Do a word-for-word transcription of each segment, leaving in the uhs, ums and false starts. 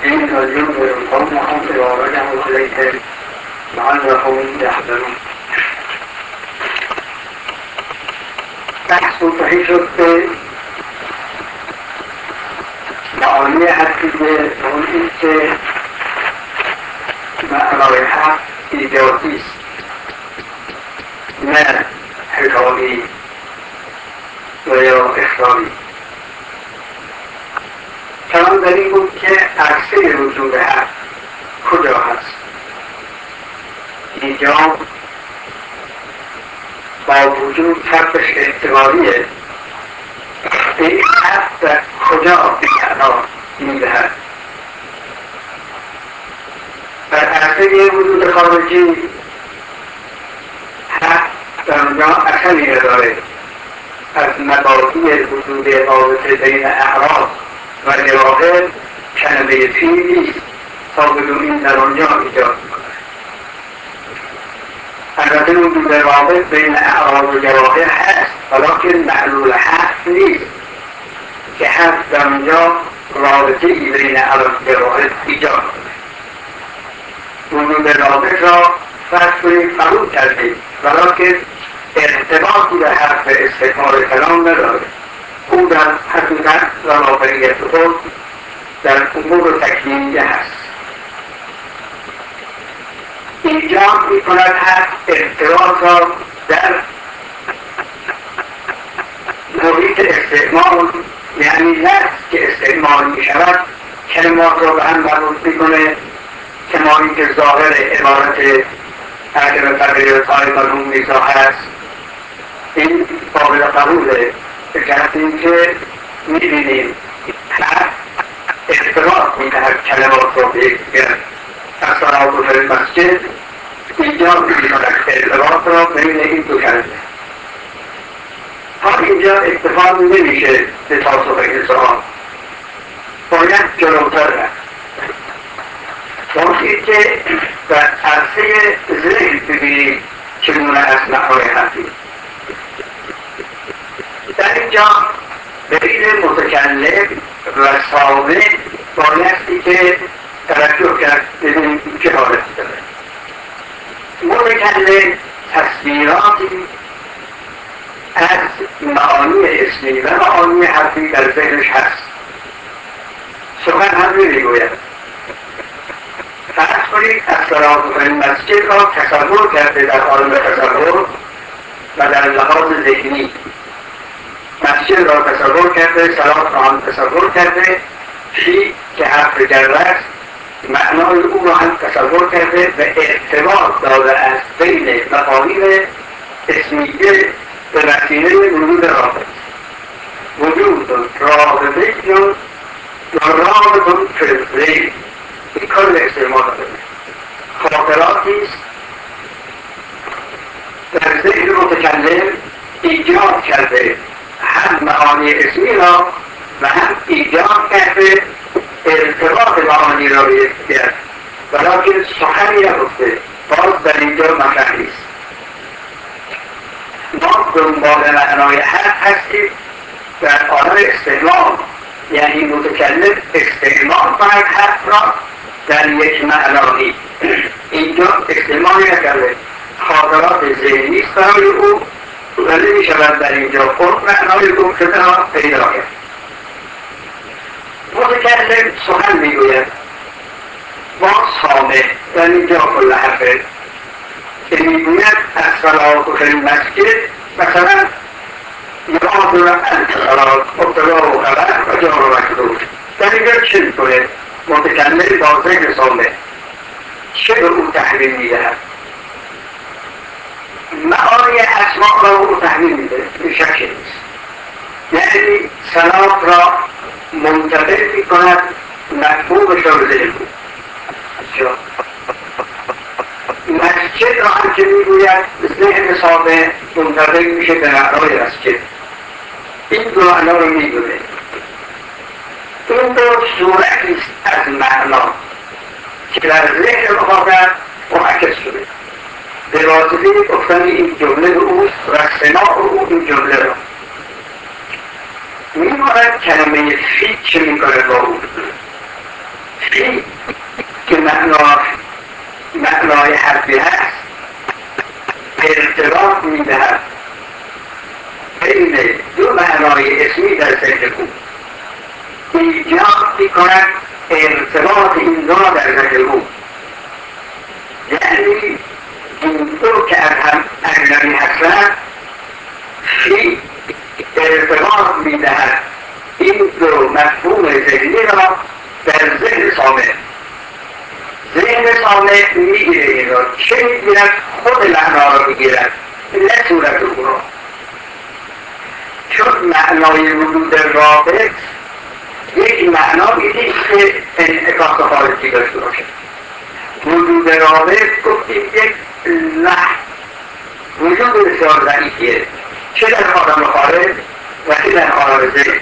این رجل قومهم إذا رجعوا إليهم لعلهم يحذرون. بحث منتهی شد به معانی حقیقه اون این که معنای حق ایجادی است نه حکامی و یا اخباری. کلام در این بود که عرصه وجود حق کجا هست؟ اینجا با وجود طرفش اعتباریه، این حق در کجا معنا میدهد؟ در عرصه وجود خارجی حق در اونجا اثری نداره، از مبادی وجود رابطه بین اعراض و جواهر کلمه فی نیست تا بدونیم در آنجا ایجاد کنه. البته وجود رابط بین اعراض و جواهر هست ولیکن معلول حق نیست که حق در آنجا رابطه بین اعراض و جواهر ایجاد کنه. وجود رابط را فرض کنیم قبول کردیم ولیکن ارتباطی به حق به استعمال کلام نداره. او در حقیقت و واقعیت خود در امور تکوینیه هست. اینجا می کند حق ارتباط را در محیط استعمال، یعنی لفظ که استعمال می شود کلمات را به هم مربوط می کنه که محیط ظاهر عبارت عدم تغییرات های مرحوم میزا هست. این قابل قبوله به جهت اینکه میبینیم حق ارتباط میدهد کلمات را به یکدیگر. الصلاة فی المسجد اینجا میکند ارتباط را بین این دو کلمه. تا اینجا اکتفا نمیشه به پاسخ این سؤال، باید جلوتر رفت. وقتی که در عرصه ذهن ببینیم چگونه از معنای حقی در اینجا بین متکلم و سامع بایستی که توجه کرد ببینیم چه حالتی داره. متکلم تصویراتی از معانی اسمی و معانی حرفی در ذهنش هست، سخن هم نمیگوید. فرض کنید الصلاة فی المسجد را تصور کرده در عالم تصور و در لحاظ ذهنی، مسجد را تصور کرده، صلات را هم تصور کرده، فی که حرف جر است معنای او را هم تصور کرده و ارتباط داده است بین مفاهیم اسمیه به وسیله وجود رابط. وجود رابطه یا رابط فی الذهن، این کار استعمال داره. خاطراتی است در ذهن متکلم ایجاد کرده هم معانی اسمی را و هم ایجاد کرده ارتباط معانی را به یکدیگر، ولیکن سخنی نگفته. باز در اینجا مطرح نیست. ما دنبال معنای حق هستیم در عالم استعمال، یعنی متکلم استعمال کند حق را در یک معنایی. اینجا استعمال نکرده، خاطرات ذهنی است برای او و نمی شود در اینجا خود معنای گم شده را پیدا کرد. متکلم سخن میگوید با سامع در اینجا کل حرفه که میگوید الصلاة فی المسجد مثلا یاد و الصلاة مبتدا و خبر و جار و مجرور. در اینجا چه میکنه؟ متکلم با ذهن سامع چه به او تحویل میدهد؟ معانی اسماء را او تحویل میده، به شک نیست. یعنی صلات را منتقل میکند مفهومش را به ذهن. مسجد را هم که میگوید ذهن سامع منتقل میشه به معنای مسجد. این دو معنا رو میدونه. این دو صورتی است از معنا که در ذهن مخاطب منعکس شده به واسطه گفتن این جمله به اوست و سماع او این جمله را. میماند کلمه فی چه میکنه با او؟ فی که معناش معنای حرفی هست ارتباط میدهد بین دو معنای اسمی در ذهن او، ایجاد میکند ارتباط این دو در ذهن او، یعنی این دو که از هم اجنبی هستند فی ارتباط میدهد این دو مفهوم ذهنی را در ذهن سامع. ذهن سامع میگیره این را، چه میگیرد؟ خود معنا را میگیرد، نه صورت او را. چون معنای وجود رابط یک معنا میدید که انعکاس خارجی داشته باشه. وجود رابط گفتیم یک لحظ وجود بسیار ضعیفیه، چه در عالم خارج و چه در عالم ذهن.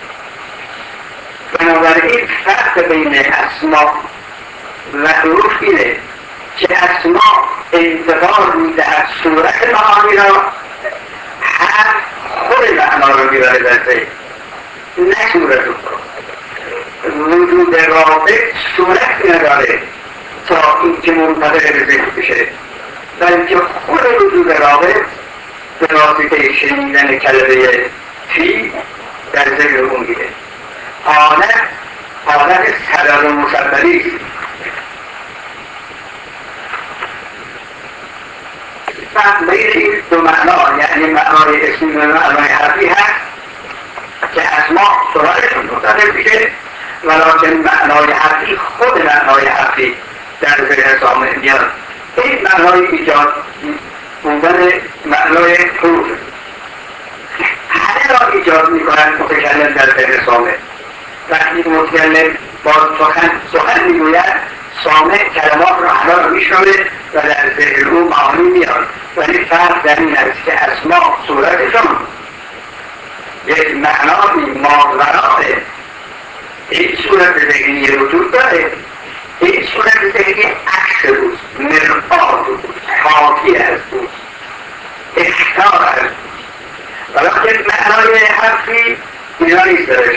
بنابراین فرق بین اسما و حروف اینه که اسما انتقال میدهد صورت معانی را، هر خود معنا را میبره در ذهن، نه صورت را. وجود رابط صورت نداره تا اینکه منتقل به ذهن بشه، بلکه خود وجود رابط به واسطه شنیدن کلمه فی در ذهن اون میره. حالت حالت صدر و مصدری است. فرق بین این دو معنا، یعنی معنای اسمی و معنای حرفی هست که اسما صورتشون منتقل میشه، ولکن معنای حرفی خود معنای حرفی در ذهن سامع میاد. این معنای ایجاد بودن معنای حروف همه را ایجاد میکنند متکلم در ذهن سامع. وقتی متکلم با سخن سخن میگوید، سامع کلمات را همه را میشنوه و در ذهن او معانی میاد. ولی فرق در این است که اسما صورتشان یک معنای ماورای این صورت ذهنی وجود داره. این صورت ذهنی عکس اوست، مرآت اوست، حاکی از اوست، اختار از اوست. ولیکن معنای حرفی اینا نیست درش.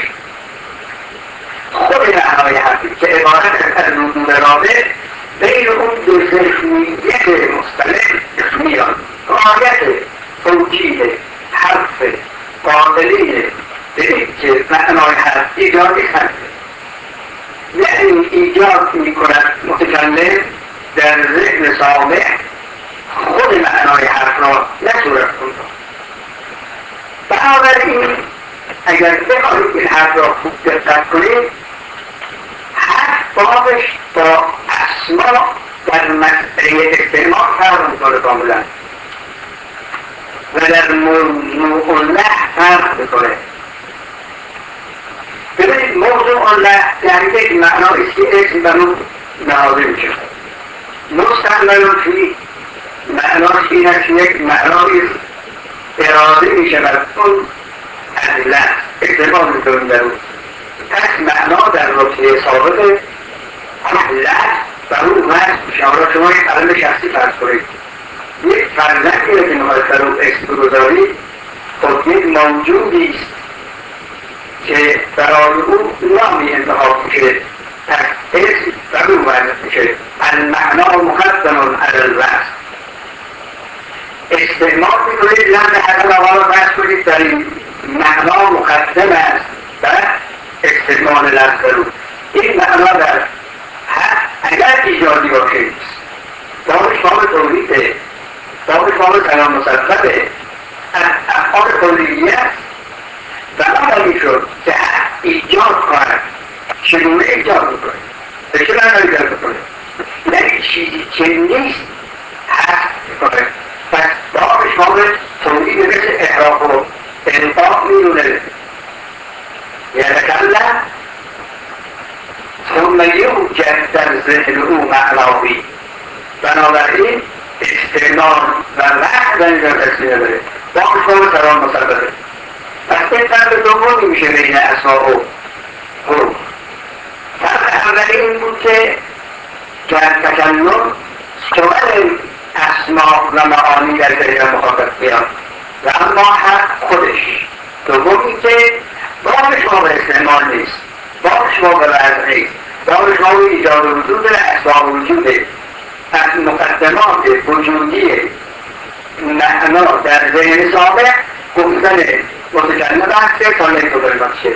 خود معنای حرفی که عبارت از وجود رابط بین اون دو ذهنیت مختلف میاد. غایت توکید حرف قابلیه به این که معنای حرف ایجادی هست، یعنی ایجاد می کند متکلم در ذهن سامع خود معنای حرف را، نه صورت اون را. بنابراین اگر بخواهید این حرف را خوب دقت کنید، حرف بابش با اسما در مسئله استعمال فرق میکنه کاملا و در موضوع الله فرق میکنه. ببینید موضوع الله یعنی یک معنایست که اسم بر اون نهاده میشه. مستعمل فی معناش این است که یک معنایست اراده میشود اون ادله استعمال میکنیم در اون. پس معنا در رتبه ثابت ادله بر اون وجه میشه. حالا شما یک قلم شخصی فرض کنید، یک فرزندی را که میخواید در اون اسم بگذارید، خب یک موجودی است که برای او نامی انتخاب میشه، پس اسم بر اون وجه میشه. المعنا مقدم علی الوصف. استعمال میکنید لفظ حسن آقا را بحث کنید در این معنا مقدم است بر استعمال لفظ رو. این معنا در اگر ایجادی باشه بابش باب توحیده، بابش باب کلام مصدقه، از افعال کلیه است. بنابراین شد که ایجاد کند چگونه ایجاد میکنه، به چه معنا ایجاد میکنه؟ یعنی چیزی که نیست هست میکنه. پس بابش باب توحیده مثل احراق و انفاق میدونه. یتکلم ثم یوجد در ذهن او معناوی. بنابراین استعمال و وقت در اینجا تصمیه داره. بابش باب کلام مصدقه. پس این فرق دومی میشه بین اسما و حروف. فرق اولی این بود که در تکلم سوال اسما و معانی در ذهن مخاطب میاد و اما حق خودش. دومی که بابش باب استعمال نیست، بابش باب وضع نیست، دانشگاه ایجاد وجود اسباب وجوده از مقدمات وجودی معنا در ذهن سابق گفتن متکلم هسته تا نیتوبر باشه.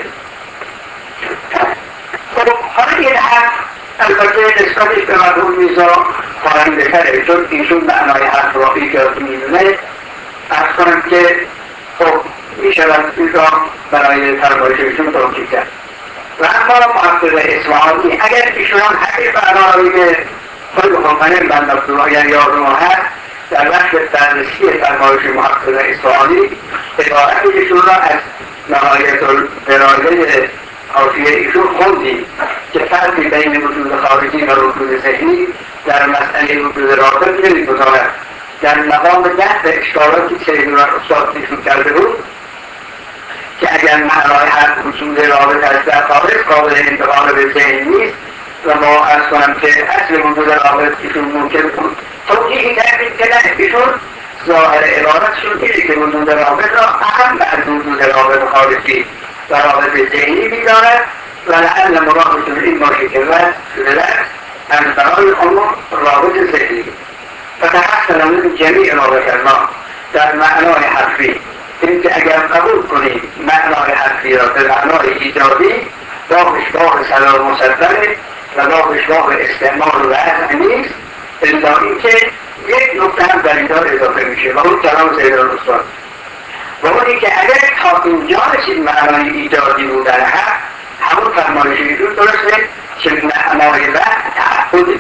خب حالا این حرف البته نسبتش به مرحوم میرزا خواهیم بهتره چون ایشون معنای حرف را ایجاد میدونه. ارز کنم که خب میشود این را برای فرمایش ایشون توجیه کرد. و اما محقق اصفهانی اگر ایشون هم همین معنایی که خود بخونکنه بنداختون اگر یاد ما هست در بخش بررسی فرمایش محقق اصفهانی عبارت ایشون را از نهایت الدراجه حاشیه ایشون خوندیم که فرقی بین وجود خارجی و وجود ذهنی در مسئله وجود رابط نمی‌گذارد. در مقام ده به اشاراتی که استاد ایشون کرده بود که اگر معنای هر وجود رابط از در خارج قابل انتقال به ذهن نیست و ما از کنم که اصل وجود رابط ایشون ممکن بود توجیهی کردیم که نه ایشون ظاهر عبارتشون اینه که وجود رابط را اهم از وجود رابط خارجی و رابط ذهنی می‌دارد و لعل مرادشون این باشه که رد شده از برای عموم رابط ذهنی و تحصل من جمیع رابط ما در معنای حرفی این که اگر قبول کنیم معنای حرفی را به معنای ایجادی با اشباه سلام مصدره و با اشباه استعمال و وضع نیست الا اینکه یک نکته هم در اینجا اضافه میشه و اون کلام سیدان استاد و اونی که اگر تا اینجا رسید معنای ایجادی بودن هست همون فرمایش ایشون درسته که معنای وضع تعهده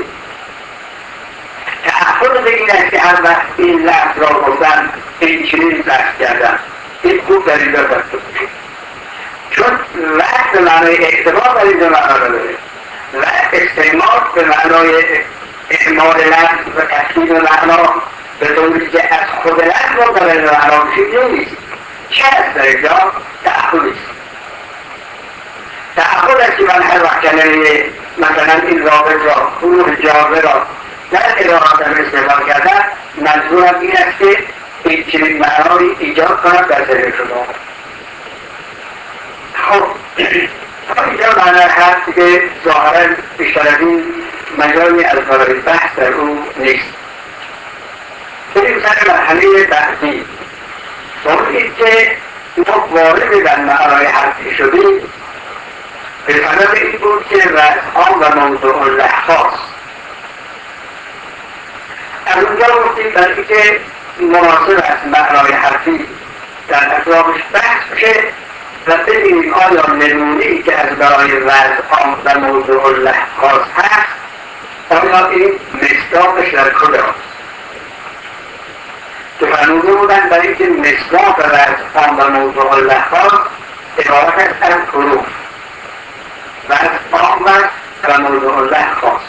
تعهد به این است که هر وقت این لفظ را گفتن این چنین لفظ کردن این خوب در اینجا دست بکنید چون وقت به معنای اعتبار در اینجا معنا داره و استعمال به معنای اعمال لفظ و تفکیر معنا به طوری که از خود لفظ را در اینجا معنا بشید نیست چه است در اینجا؟ تعهد است تعهد است که من هر وقت کلمه مثلا این رابط را روح جاوه را در اداراتم استعمال کردن منظورم این است که این چنین معنایی ایجاد کنم در ذهن شما. خب اینجا معنی هست که ظاهرا بیشتر از این مجالی از برای بحث در او نیست. بریم سر مرحله بحثی بایید که ما وارد در معنای حرفی شدیم به سبب این بود که وضعان و موضوع لحظاست. از اونجا گفتیم برای که مناسب است معنای حرفی در اطرافش بحث بشه و ببینیم آیا نمونه‌ای که از برای وضعان و موضوع لحظاست هست آیا این مصداقش در کجاست که فرموده بودن برای که مصداق وضعان و موضوع لحظاست عبارت است از حروف وضعان و موضوع لحظاست.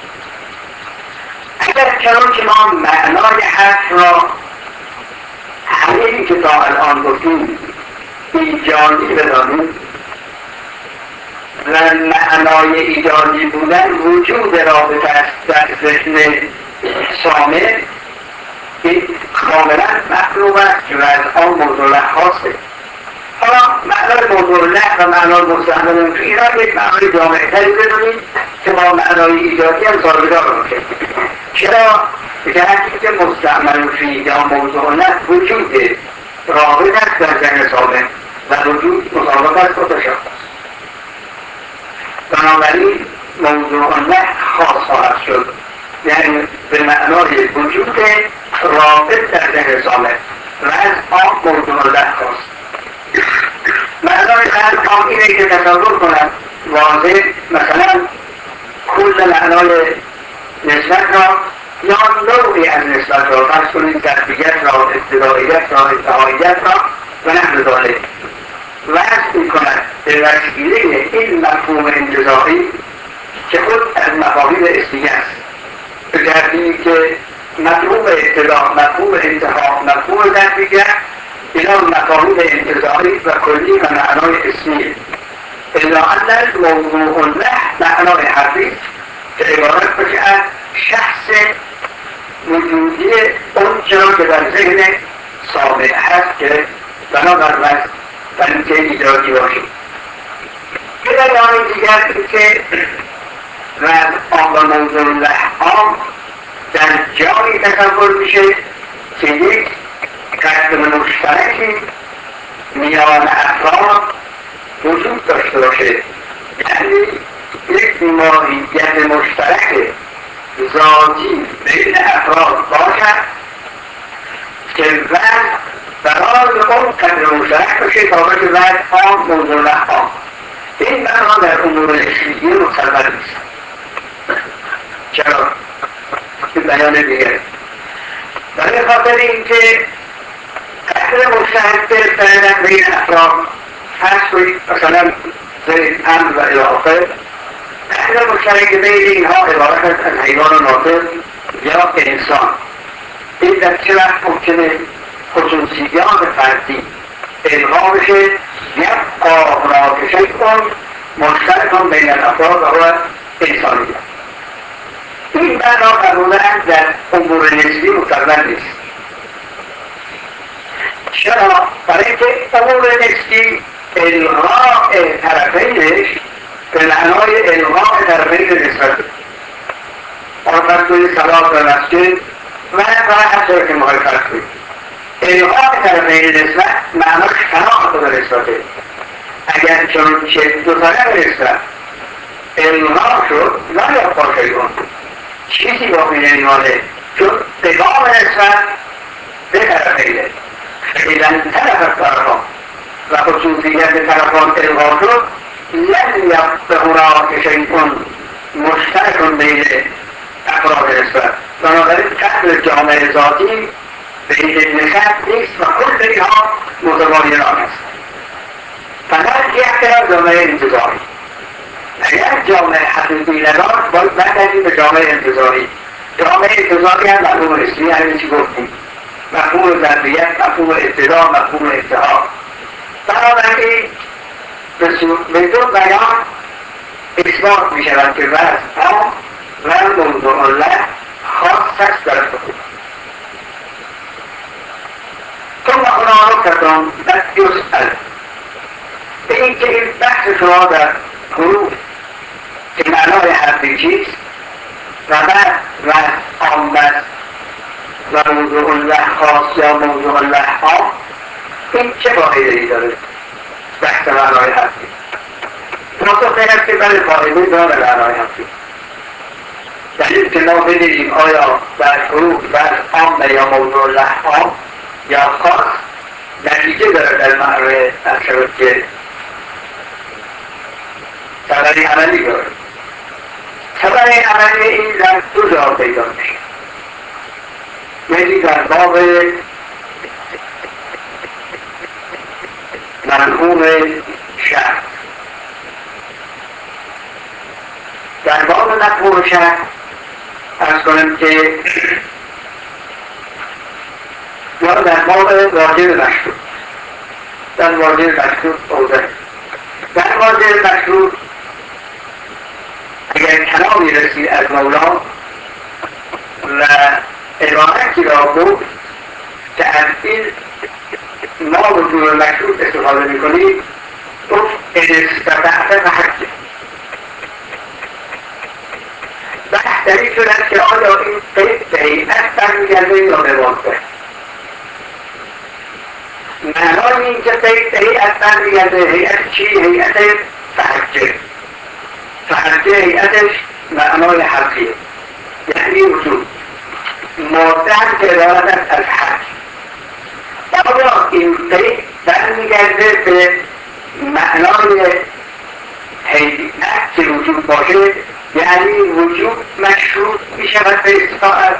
اگر چرا که ما معنای حرف را همینی که تا الان گفتیم ایجادی بدانیم و معنای ایجادی بودن وجود رابطه است در ذهن سامع این کاملا مطلوب است که وضعان موضوع لحظاست. حالا معنای موضوع لحظ و معنای مستعمل فی را یک معنای جامعتری بدونیم که با معنای ایجادی هم سازگار باشه. چرا؟ به حقیقت که مستعمل فی یا موضوع لحظ وجود رابط است در ذهن سامع و وجود مطابق است با تشخص. بنابراین موضوع لحظ خاص خواهد شد یعنی به معنای وجود رابط در ذهن سامع و از آن موضوع لحظ است. معنای خلق هم اینه که تصور کنم واضح مثلا کل معنای نسبت را یا نوعی از نسبت را فرض کنید ظرفیت را ابتداییت را انتهاییت را و نحو ذالک وضع میکند به وسیله این مفهوم انتزاعی که خود از مفاهیم اسمیه است به ترتیبی که مفهوم ابتدا مفهوم انتها مفهوم ظرفیت اینا مفاهیم انتزاعی و کلی و معنای اسمیه الا ان موضوع لحظ معنای حرفی که عبارت باشه از شخص وجودی اون چرا که در ذهن سامع هست که بنابر وضع و اینکه ایجادی باشه. که در آن دیگر که و از آن و موضوع لحام در جایی تصور میشه که یک قدر مشترکی میان افراد وجود داشته باشه، یعنی یک ماهیت مشترک ذاتی بین افراد باشد که وضع برای اون قدر مشترک باشه تا باشه وضع آن موضوع لحام. این بنا در امور اجتماعی مسلط نیست. چرا؟ این بیان دیگه برای خاطر اینکه قدر مشترک گرفتن بین افراد فرض کنید مثلا زید امر و الی آخر، قدر مشترک بین اینها عبارت است از حیوان ناطق یا انسان. این در چه وقت ممکنه خصوصیات فردی الغا بشه یک آغراق شکل کن مشترک کن بین الافراد و هو انسانیت. این بنا معمولا در امور نسبی مسلط نیست. چرا؟ برای اینکه امور نسبی الغاء طرفینش به معنای الغاء طرفین نسبت آن توی صلات و مسجد و هر طور که مخواهی فرض کنید الغاء طرفین نسبت معناش تناقض و نسبته. اگر چون که دو طرف نسبت الغاء شد لا یبقا شیئون، چیزی باقی نمیمانه، چون پیغام نسبت به طرفینه. فإذا انتلف الطرفان و خصوصیت طرفان الغا شد لم یبق هناك شیء مشترک بین افراد نسبت. بنابراین قدر جامعه ذاتی بین نسبت نیست و کل اینها متباینان است. فقط یک اختلاف جامعه انتظاری. اگر جامعه حقیقی نداشت باید برگردیم به جامعه انتظاری. جامعه انتظاری هم مفهوم اسمی همین چی گفتیم، مفهوم ضربیت، مفهوم ابتدا، مفهوم انتها. بنابراین به دو بیان اثبات می شود که وضع ها و موضوع الله خاص است در خود. ثم هنا نکته یسأل به اینکه این بحث شما در حروف که معنای حرفی چیست و بعد وضع عام است و موضوع الله خاص یا موضوع الله عام، این چه فایده‌ای داره؟ بحث معنای حرفی پاسخ این است که بله فایده داره معنای حرفی. دلیل که ما بدیدیم آیا در حروف وضع عام یا موضوع الله عام یا خاص نتیجه داره در معنای اصل که ثمره عملی داره. ثمره عملی این در دو جا پیدا میشه. یکی در باب مرحوم شهر. در باب مرحوم شهر ارز کنم که یا در باب واجب مشروط، در واجب مشروط اوضح در واجب مشروط اگر کلامی رسید از مولا و عبارتی را گفت که از این ما وجود مشروط استفاده میکنید، گفت ان استطعت فحج. بحث در این صورت که آیا این قید به هیئت برمیگرده یا به واقع. معنای این که قید به هیئت برمیگرده، هیئت چی؟ هیئت فحجه. فحجه هیئتش معنای حقیه، یعنی وجود ماده هم که عبارت از حج. آیا این قید برمیگرده به معنای هیئت که وجود باشه، یعنی وجود مشروط می شود به استطاعت،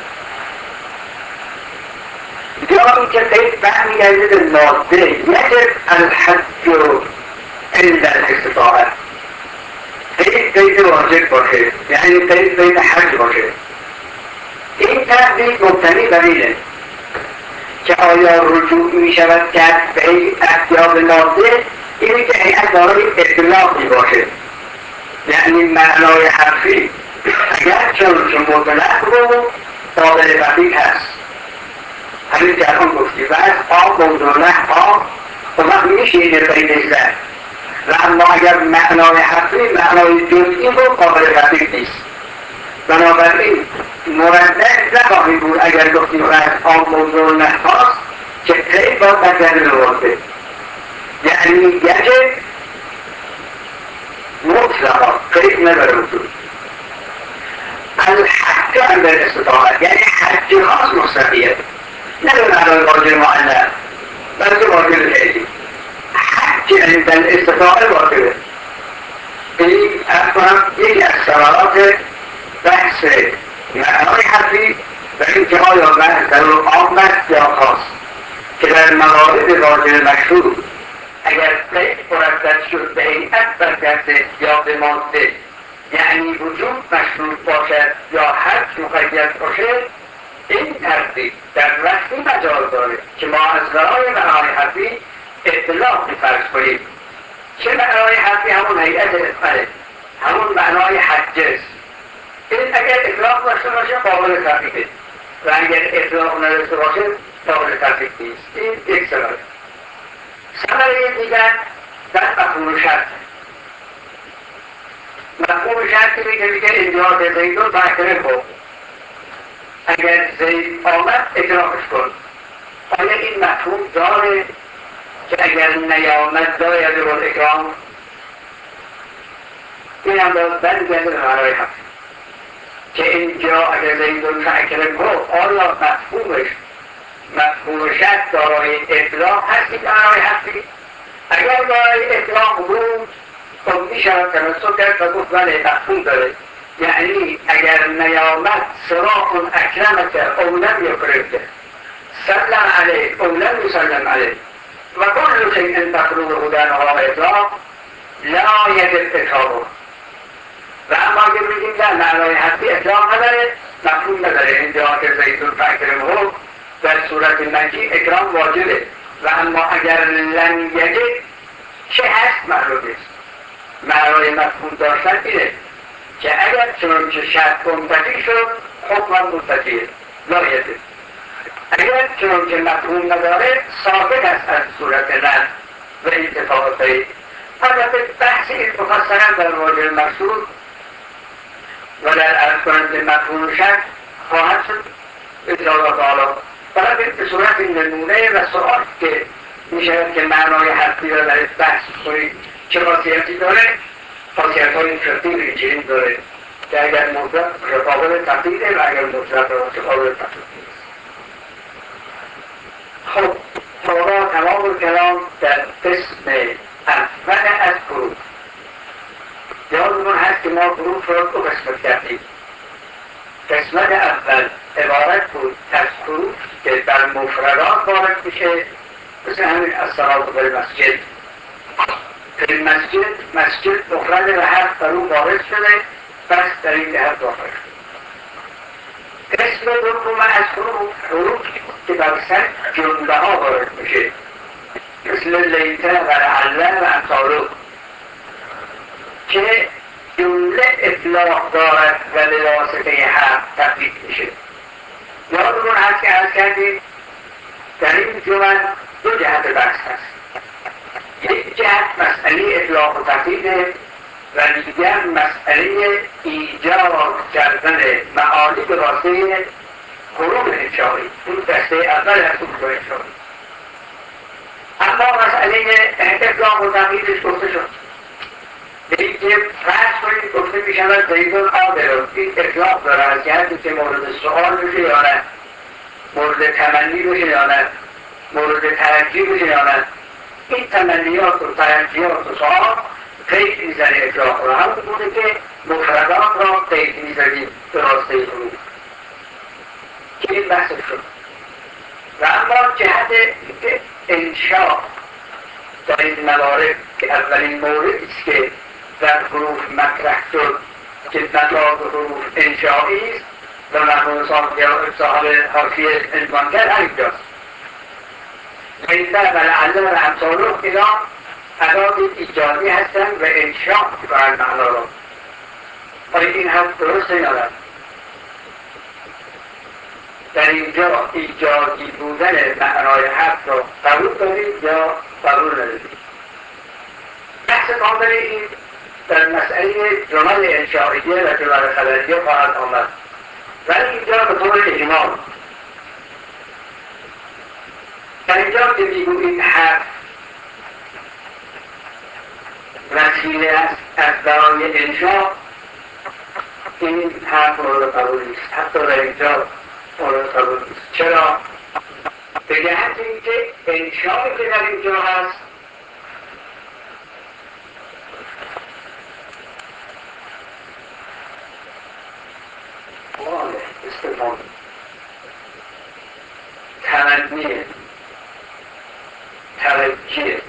یا این که قید برمیگرده به ماده یجب الحج عند الاستطاعت، قید قید واجب باشه، یعنی قید قید حج باشه. این تحقیق مبتنی بر اینه که آیا رجوع می شود کرد به هیئت یا به ماده، اینه که هیئت دارای اطلاقی باشه، یعنی معنای حرفی اگر چون چون مطلق رو قابل بقیه هست. همین که الان گفتی و از آب موضوع نه آب و وقت میشه این بینش زد و اما اگر معنای حرفی معنای جزئی رو قابل تطبیق نیست. بنابراین مرتب نخواهی بود اگر گفتیم از آن موضوع نخواست که خیلی باید مجرد نوازده، یعنی یجب مطلقا خیلی نداره وجود الحج عند الاستطاعت، یعنی حج خاص مستقیه، نه به معنای واجب معلق بلکه واجب خیلی حج عند الاستطاعت واجبه. این اصلا یکی از ثمرات بحث معنای حرفی و اینکه آیا بحث در اون عام است یا خاص، که در موارد واجب مشروع اگر قید مردد شد به هیئت برگرده یا به ماده، یعنی وجود مشروط باشد یا حد مقید باشد، این ترتیب در رسمی مجال داره که ما از برای معنای حرفی اطلاق فرض کنیم. چه معنای حرفی؟ همون هیئت افعله، همون معنای حج است. این اگر اطلاق داشته باشه قابل تطبیقه و اگر اطلاق نداشته باشه قابل تطبیق نیست. این یک ثمره. ثمره دیگر در مفهوم شرط. مفهوم شرطی میگه میگه اینجا به زیدون تحکره کن، اگر زید آمد ادراکش کن. آیا این مفهوم داره که اگر نیامد داید رو اکرام؟ این هم باز برگرده به معنای حرف که اینجا اگر زیدون تحکره کن آیا مفهومش مفهوم شرط دارای اطلاق هستی که معنای حرفی؟ اگر دارای اطلاق بود خب میشود تمسک کرد و گفت بله مفهوم داره، یعنی اگر نیامد صراط اکرمک او لم یکرمک سلم علیه او لم یسلم علیه و کل شیء تقربه در مقام اطلاق لا یجب اکرامه. و اما اگر بگیم در معنای حرفی اطلاق نداره، مفهوم نداره، اینجا که زیدون فاکرمه در صورت منفی اکرام واجبه. و اما اگر لم یجب چه هست معلوم نیست. معنای مفهوم داشتن اینه که اگر چنانچه شرط منتفی شد حکم منتفیه لا یجب، اگر چنانچه مفهوم نداره ثابت است از صورت رد و اتفاق قید. البته بحث این مفصلا در واجب مقصود و در عرض کننده مفهوم شرط خواهد شد انشاءالله تعالی. فقط به صورت نمونه و سؤال که میشه که معنای حرفی را در بحث کنید چه خاصیتی داره، خاصیت های شرطی چنین داره که اگر مطلق قابل تطبیقه و اگر مطلق قابل تطبیق نیست. خب حالا تمام کلام در قسم اول از حروف. یادمون هست که ما حروف را دو قسمت کردیم. قسمت اول عبارت بود از حروف که در مفردات وارد میشه، مثل همین الصلاة فی المسجد. فی المسجد مسجد مفرد و حرف در اون وارد شده، بس در این جهت داخل شده. قسم دوم از حروف حروف که در سر جمله ها وارد میشه، مثل لیته و لعله و امثاله که جمله اطلاق دارد و لواسطه حرف تطبیق میشه. یادمون هست که عرض کردیم در این جمل دو جهت بحث هست. یک جهت مسئله اطلاق و تطبیقه و دیگر مسئله ایجاد کردن معانی به واسطه حروف انشایی. این دسته اول از حروف انشایی. اما مسئله اطلاق و تطبیقش گفته شد. دیگه فرض کنید گفته می شود زیدون عادل، این اطلاق داره از جهتی که مورد سؤال بشه یا نه، مورد تمنی بشه یا نه، مورد ترجیح بشه یا نه. این تمنیات و ترجیحات و سؤال قید میزنه اطلاق را، هم بوده که مفردات را قید میزنیم به واسطه حروف که این بحث شد. و اما جهت انشاء در این موارد که اولین موردی است که در حروف مطرح شد که نتاج حروف انشایی است و مرحوم صاحب حاشیه عنوان کرد همینجاست. لیته و لعله و امثاله اینا ادات ایجادی هستند و انشاء می‌کنند معنا را. آیا این هم درست یا نه؟ در اینجا ایجادی بودن معنای حرف را قبول دارید یا قبول ندارید؟ بحث بحث کامل این در مسئله جمل انشائیه و جمل خبریه خواهد آمد، ولی اینجا به طور اجمال در اینجا که میگویید حرف وسیله است از برای انشاء، این حرف مورد قبول نیست، حتی در اینجا مورد قبول نیست. چرا؟ به جهت اینکه انشاء که در اینجا هست استفاده تمنیه توجیه،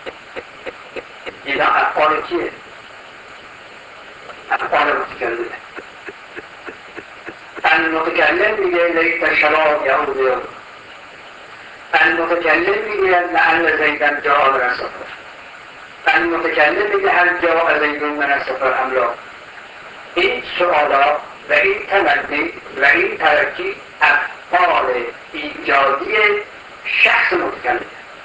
اینا افعال کیه؟ افعال متکلمه. المتکلم میگه لیت شراب یهود، المتکلم میگه لعل زیدن جاء من السفر، المتکلم میگه هل جاء زیدون من السفر ام لا. این سؤالا و این تمنی و این ترکی افعال ایجادی شخص متکلم.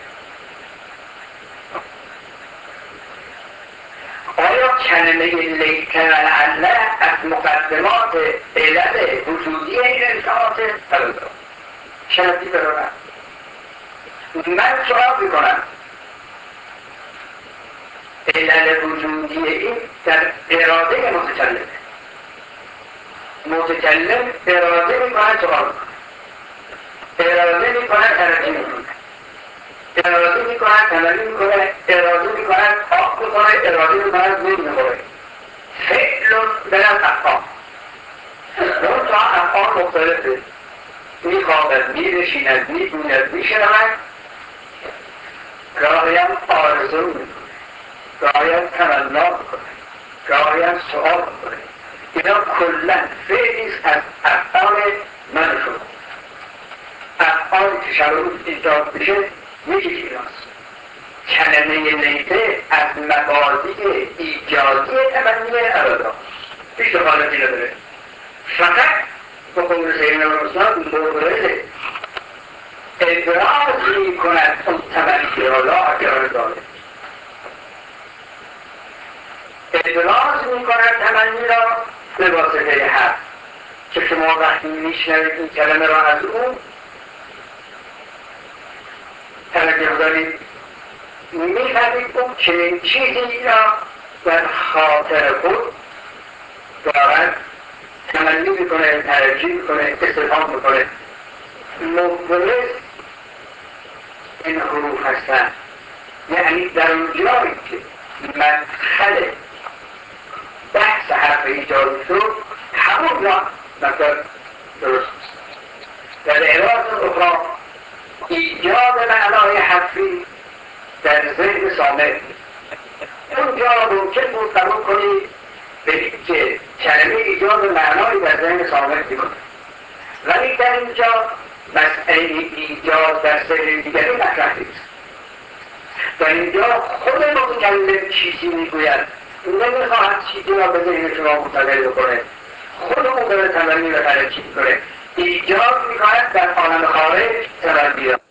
آیا کلمه لیت و لعل از مقدمات علل وجودی این انشاءات فرد شنفی برانم؟ من سؤال میکنم علل وجودی این در اراده متکلمه. متکلم اراده میکنه سؤال میکنه، اراده میکنه ترجیح میکنه، اراده میکنه تمنی میکنه، اراده میکنه آب میکنه، اراده میکنه زود میکنه. فعل برم افعال اون تا افعال مختلفه، میخوابد، میرشیند، میگوید، میشنود، گاهیم آرزو میکنه، گاهیم تمنا میکنه، گاهیم سؤال میکنه. اینا کلن فعلیست از افعال من شما. افعالی که شرایط ایجاد بشه یکی ایناست. کلمه لیته از مبادی ایجادی تمنی اراده پیش حالتی نداره، فقط به قول سیدنا رسول مورد ابراز می کند اون تمنی را لا اگر داره، ابراز می کند تمنی را به واسطه حرف که شما وقتی میشنوید این کلمه را از اون توجه دارید، میفهمید اون چنین چیزی را در خاطر خود دارد تمنی میکنه، ترجیح میکنه، استفهام میکنه. مبرز این حروف هستن، یعنی در اون جایی که مدخل بحث حرف ایجاد شد همون را مثلا درست در عبارت اخرى ایجاد معنای حرفی در ذهن سامع. اونجا ممکن بود قبول کنید بگید که کلمه ایجاد معنایی در ذهن سامع میکنه، ولی در اینجا مسئله ایجاد در ذهن دیگری مطرح نیست. در اینجا خود متکلم چیزی میگوید، نمیخواهد چیزی را به ذهن شما منتقل بکنه، خود اون داره تمنی و ترجیح کنه، ایجاد میکند در عالم خارج تمنی را.